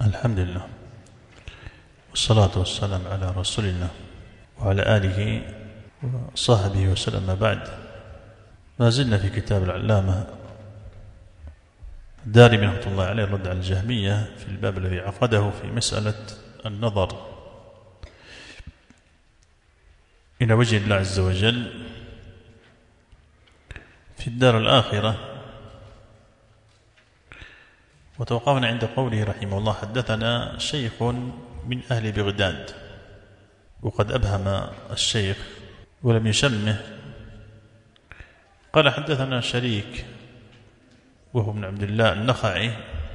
الحمد لله والصلاة والسلام على رسول الله وعلى آله وصحبه وسلم. بعد، ما زلنا في كتاب العلامة الدارمي رحمة الله عليه الرد على الجهمية في الباب الذي عقده في مسألة النظر إلى وجه الله عز وجل في الدار الآخرة. وتوقفنا عند قوله رحمه الله: حدثنا شيخ من أهل بغداد. وقد أبهم الشيخ ولم يسمه، قال: حدثنا شريك وهو ابن عبد الله النخعي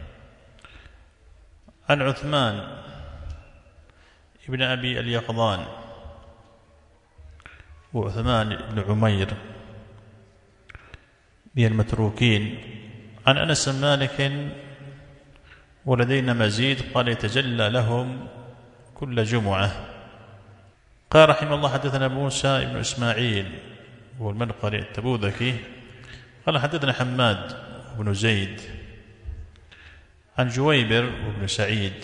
عن عثمان ابن أبي اليقظان وعثمان بن عمير من المتروكين عن أنس بن مالك ولدينا مزيد قال: يتجلى لهم كل جمعة. قال رحمه الله: حدثنا موسى بن إسماعيل وهو المنقري التبوذكي قال: حدثنا حماد بن زيد عن جويبر بن سعيد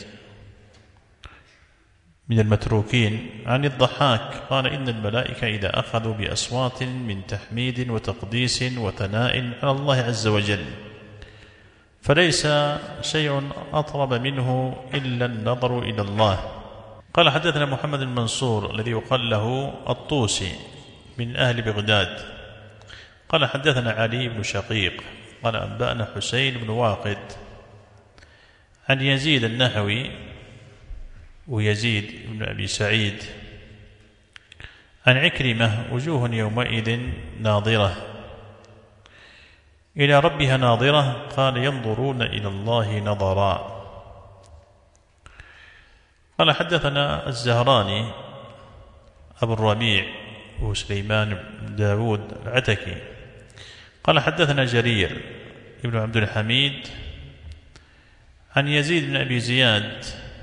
من المتروكين عن الضحاك قال: إن الملائكة إذا أخذوا بأصوات من تحميد وتقديس وثناء على الله عز وجل فليس شيء أطرب منه إلا النظر إلى الله. قال: حدثنا محمد بن منصور الذي يقال له الطوسي من أهل بغداد قال: حدثنا علي بن شقيق قال: أنبأنا حسين بن واقد عن يزيد النحوي ويزيد بن أبي سعيد عن عكرمة: وجوه يومئذ ناظرة إلى ربها ناظرة. قال: ينظرون إلى الله نظرا. قال: حدثنا الزهراني أبو الربيع وسليمان بن داود العتكي قال: حدثنا جرير ابن عبد الحميد عن يزيد بن أبي زياد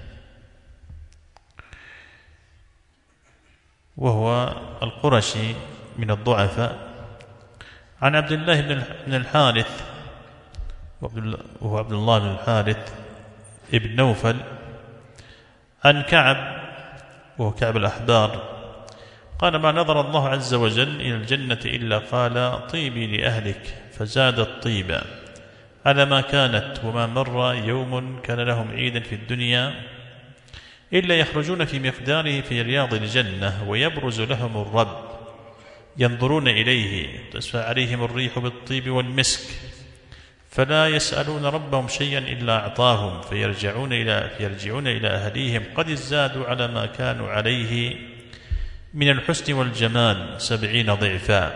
وهو القرشي من الضعفاء عن عبد الله بن الحارث وهو عبد الله بن الحارث ابن نوفل عن كعب وهو كعب الأحبار قال: ما نظر الله عز وجل إلى الجنة إلا قال: طيبي لأهلك، فزادت طيبا على ما كانت. وما مر يوم كان لهم عيدا في الدنيا إلا يخرجون في مقداره في رياض الجنة ويبرز لهم الرب ينظرون إليه تسفى عليهم الريح بالطيب والمسك فلا يسألون ربهم شيئا إلا أعطاهم فيرجعون إلى أهليهم قد ازدادوا على ما كانوا عليه من الحسن والجمال 70 ضعفا.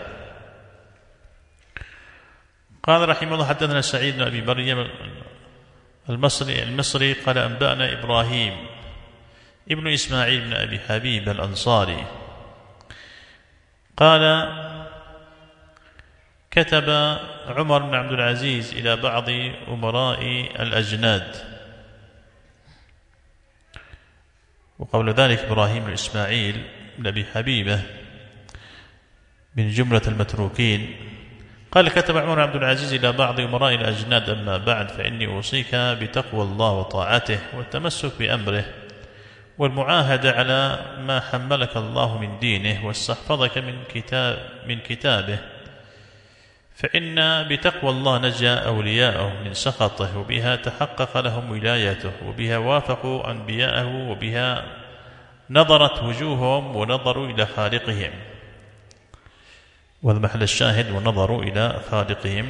قال رحمه الله: حدثنا سعيد بن أبي مريم المصري قال: أنبأنا إبراهيم ابن إسماعيل بن أبي حبيب الأنصاري قال: كتب عمر بن عبد العزيز إلى بعض أمراء الأجناد. وقبل ذلك إبراهيم بن إسماعيل بن أبي حبيبة من جملة المتروكين قال: كتب عمر بن عبد العزيز إلى بعض أمراء الأجناد: أما بعد فإني أوصيك بتقوى الله وطاعته والتمسك بأمره والمعاهدة على ما حملك الله من دينه واستحفظك من كتابه، فإن بتقوى الله نجا أولياءه من سخطه، وبها تحقق لهم ولايته، وبها وافقوا أنبياءه، وبها نظرت وجوههم ونظروا إلى خالقهم. وهذا محل الشاهد: ونظروا إلى خالقهم.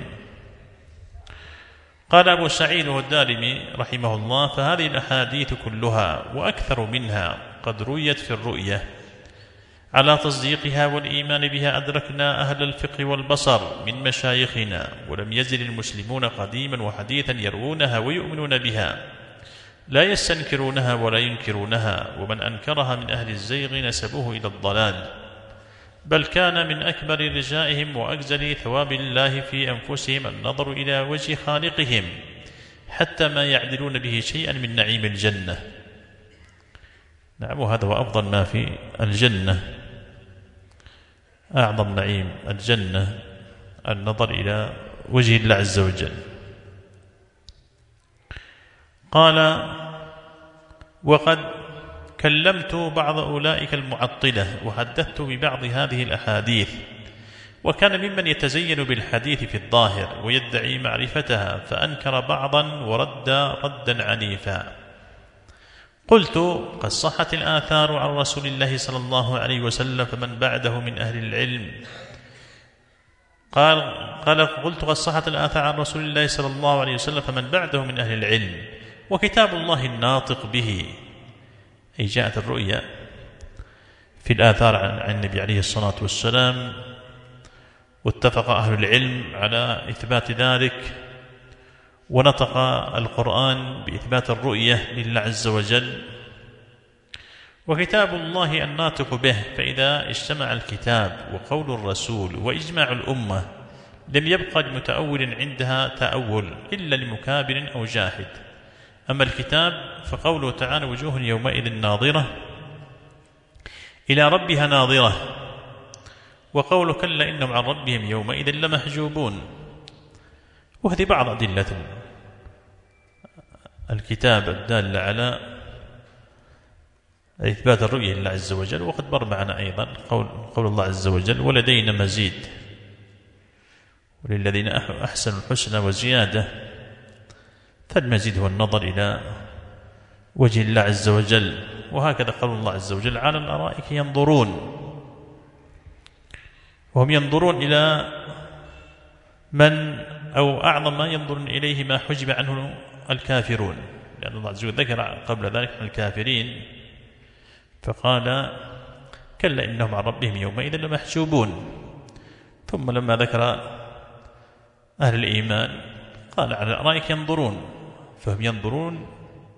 قال أبو سعيد الدارمي رحمه الله: فهذه الأحاديث كلها وأكثر منها قد رويت في الرؤية على تصديقها والإيمان بها أدركنا أهل الفقه والبصر من مشايخنا، ولم يزل المسلمون قديما وحديثا يروونها ويؤمنون بها لا يستنكرونها ولا ينكرونها، ومن أنكرها من أهل الزيغ نسبوه إلى الضلال، بل كان من أكبر رجائهم وأجزل ثواب الله في أنفسهم النظر إلى وجه خالقهم حتى ما يعدلون به شيئا من نعيم الجنة. نعم، وهذا وأفضل ما في الجنة، أعظم نعيم الجنة النظر إلى وجه الله عز وجل. قال: وقد كلمت بعض أولئك المعطلة وحدثت ببعض هذه الأحاديث، وكان ممن يتزين بالحديث في الظاهر ويدعي معرفتها، فأنكر بعضا ورد ردا عنيفا. قلت: قد صحت الآثار عن رسول الله صلى الله عليه وسلم، فمن بعده من أهل العلم قلت: قد صحت الآثار عن رسول الله صلى الله عليه وسلم، فمن بعده من أهل العلم، وكتاب الله الناطق به. أي جاءت الرؤيا في الآثار عن النبي عليه الصلاة والسلام، واتفق أهل العلم على إثبات ذلك، ونطق القرآن بإثبات الرؤية لله عز وجل، وكتاب الله الناطق به. فإذا اجتمع الكتاب وقول الرسول وإجماع الأمة لم يبقى لمتأول عندها تأول إلا لمكابر أو جاحد. أما الكتاب فقوله تعالى: وجوه يومئذ ناظرة إلى ربها ناظرة، وقوله: كلا إنهم عن ربهم يومئذ لمحجوبون. وهذه بعض أدلة الكتاب الدالة على إثبات الرؤية لله عز وجل. وقد مر معنا أيضا قول الله عز وجل: ولدينا مزيد، وللذين أحسنوا الحسنى وزيادة. فالمزيد هو النظر إلى وجه الله عز وجل. وهكذا قول الله عز وجل: على الأرائك ينظرون، وهم ينظرون إلى من أو أعظم ما ينظرون إليه ما حجب عنه الكافرون، لأن الله عز وجل ذكر قبل ذلك عن الكافرين فقال: كلا إنهم عن ربهم يومئذ لمحجوبون. ثم لما ذكر أهل الإيمان قال: على الأرائك ينظرون، فهم ينظرون،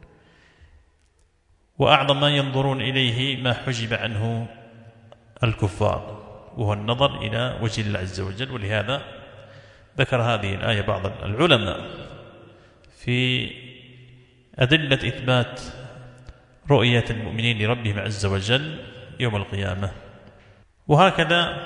وأعظم ما ينظرون إليه ما حجب عنه الكفار، وهو النظر إلى وجه الله عز وجل. ولهذا ذكر هذه الآية بعض العلماء في أدلة إثبات رؤية المؤمنين لربهم عز وجل يوم القيامة. وهكذا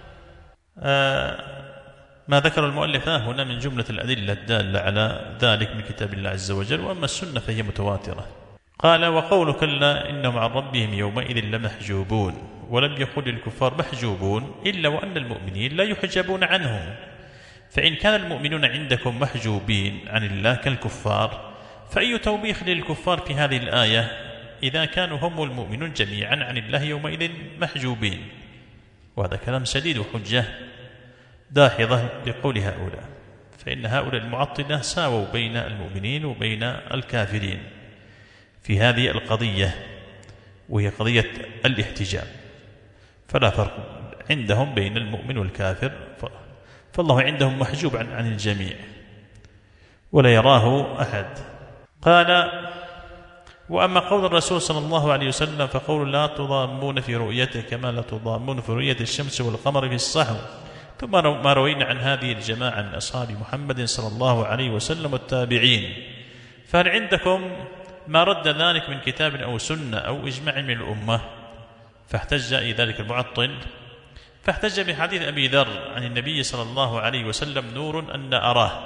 ما ذكر المؤلف هنا من جملة الأدلة الدالة على ذلك من كتاب الله عز وجل. وأما السنة فهي متواترة. قال: وقول كلا إنهم عن ربهم يومئذ لمحجوبون. ولم يقل الكفار محجوبون إلا وأن المؤمنين لا يحجبون عنهم. فإن كان المؤمنون عندكم محجوبين عن الله كالكفار، فأي توبيخ للكفار في هذه الآية إذا كانوا هم المؤمنون جميعا عن الله يومئذ محجوبين؟ وهذا كلام سديد وحجة داحضة بقول هؤلاء، فإن هؤلاء المعطلة ساووا بين المؤمنين وبين الكافرين في هذه القضية، وهي قضية الاحتجاب. فلا فرق عندهم بين المؤمن والكافر، فالله عندهم محجوب عن الجميع ولا يراه أحد. قال: وأما قول الرسول صلى الله عليه وسلم فقول: لا تضامون في رؤيته كما لا تضامون في رؤية الشمس والقمر في الصحو. ثم ما روينا عن هذه الجماعة من أصحاب محمد صلى الله عليه وسلم والتابعين، فهل عندكم ما رد ذلك من كتاب أو سنة أو إجماع من الأمة؟ فاحتج ذلك المعطل، فاحتج بحديث أبي ذر عن النبي صلى الله عليه وسلم: نور أن أراه،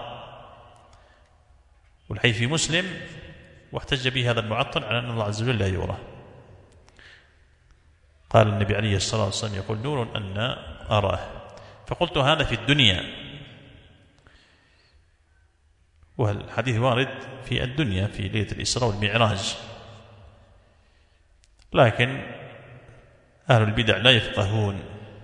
والحديث في مسلم. واحتج به هذا المعطل على أن الله عز وجل لا يرى. قال النبي عليه الصلاة والسلام يقول: نور أن أراه. فقلت: هذا في الدنيا، والحديث وارد في الدنيا في ليلة الإسراء والمعراج، لكن أهل البدع لا يفقهون.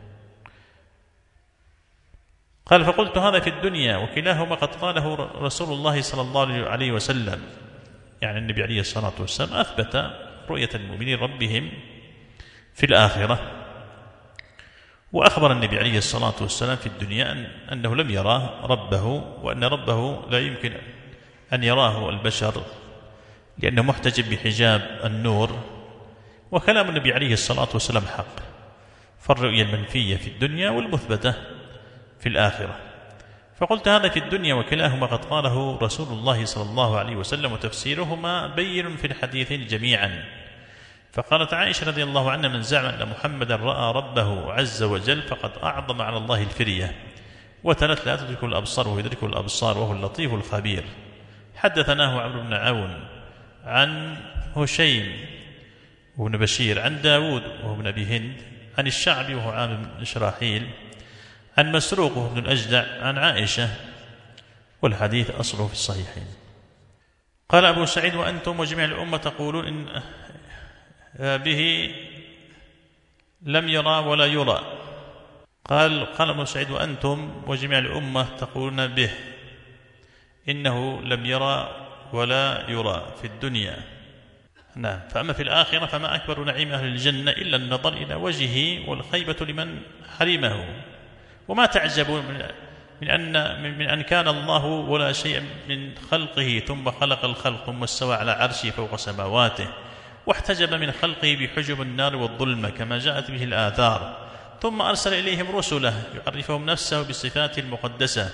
قال: فقلت: هذا في الدنيا، وكلاهما قد قاله رسول الله صلى الله عليه وسلم، يعني النبي عليه الصلاة والسلام أثبت رؤية المؤمنين ربهم في الآخرة، وأخبر النبي عليه الصلاة والسلام في الدنيا أنه لم يراه ربه، وأن ربه لا يمكن أن يراه البشر لأنه محتجب بحجاب النور. وكلام النبي عليه الصلاة والسلام حق، فالرؤية المنفية في الدنيا والمثبتة في الآخرة. فقلت: هذا في الدنيا، وكلاهما قد قاله رسول الله صلى الله عليه وسلم، وتفسيرهما بين في الحديثين جميعا. فقالت عائشة رضي الله عنها: من زعم أن محمدا رأى ربه عز وجل فقد أعظم على الله الفرية. وتلت: لا تدرك الأبصار وهو يدرك الأبصار وهو اللطيف الخبير. حدثناه عمرو بن عون عن هشيم وابن بشير عن داود وهو ابن أبي هند عن الشعبي وهو عامر بن شراحيل عن مسروق وهو ابن الأجدع عن عائشة، والحديث أصله في الصحيحين. قال أبو سعيد: وأنتم وجميع الأمة تقولون إن به لم يرى ولا يرى. قال أبو سعيد: وأنتم وجميع الأمة تقولون به إنه لم يرى ولا يرى في الدنيا. نعم. فأما في الآخرة فما أكبر نعيم أهل الجنة إلا النظر إلى وجهه والخيبة لمن حرمه. وما تعجبون من أن كان الله ولا شيء من خلقه ثم خلق الخلق ثم استوى على عرشه فوق سماواته واحتجب من خلقه بحجب النار والظلمة كما جاءت به الآثار، ثم أرسل إليهم رسله يعرفهم نفسه بالصفات المقدسة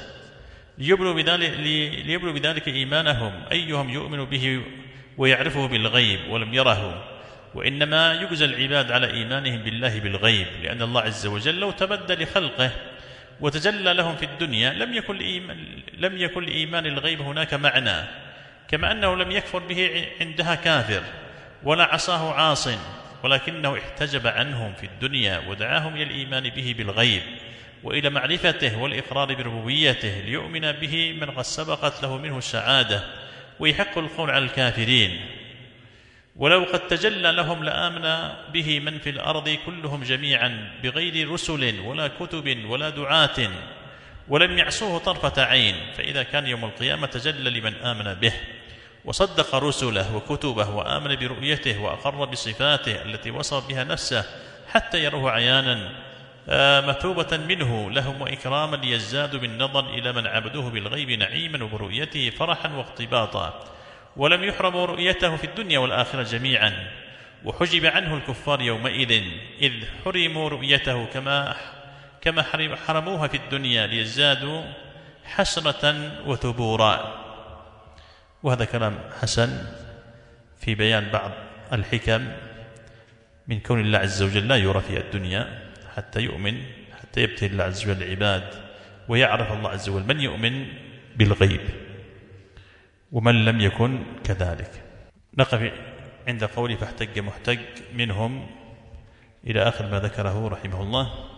ليبلوا بذلك إيمانهم أيهم يؤمن به ويعرفه بالغيب ولم يره. وإنما يجزى العباد على إيمانهم بالله بالغيب، لأن الله عز وجل لو تبدى لخلقه وتجلى لهم في الدنيا لم يكن لإيمان الغيب هناك معنى، كما أنه لم يكفر به عندها كافر ولا عصاه عاص، ولكنه احتجب عنهم في الدنيا ودعاهم إلى الإيمان به بالغيب وإلى معرفته والإقرار بربوبيته ليؤمن به من قد سبقت له منه السعادة ويحق القول على الكافرين. ولو قد تجلى لهم لآمن به من في الأرض كلهم جميعا بغير رسل ولا كتب ولا دعاة، ولم يعصوه طرفة عين. فإذا كان يوم القيامة تجلى لمن آمن به وصدق رسله وكتبه وآمن برؤيته وأقر بصفاته التي وصف بها نفسه حتى يروه عيانا مثوبة منه لهم وإكراما ليزدادوا بالنظر إلى من عبدوه بالغيب نعيما وبرؤيته فرحا واقتباطا، ولم يحرموا رؤيته في الدنيا والآخرة جميعا. وحجب عنه الكفار يومئذ إذ حرموا رؤيته كما حرموها في الدنيا ليزدادوا حسرة وثبورا. وهذا كلام حسن في بيان بعض الحكم من كون الله عز وجل لا يرى في الدنيا حتى يؤمن، حتى يبتلي الله عز وجل العباد ويعرف الله عز وجل من يؤمن بالغيب ومن لم يكن كذلك. نقف عند قوله فاحتج محتج منهم إلى آخر ما ذكره رحمه الله.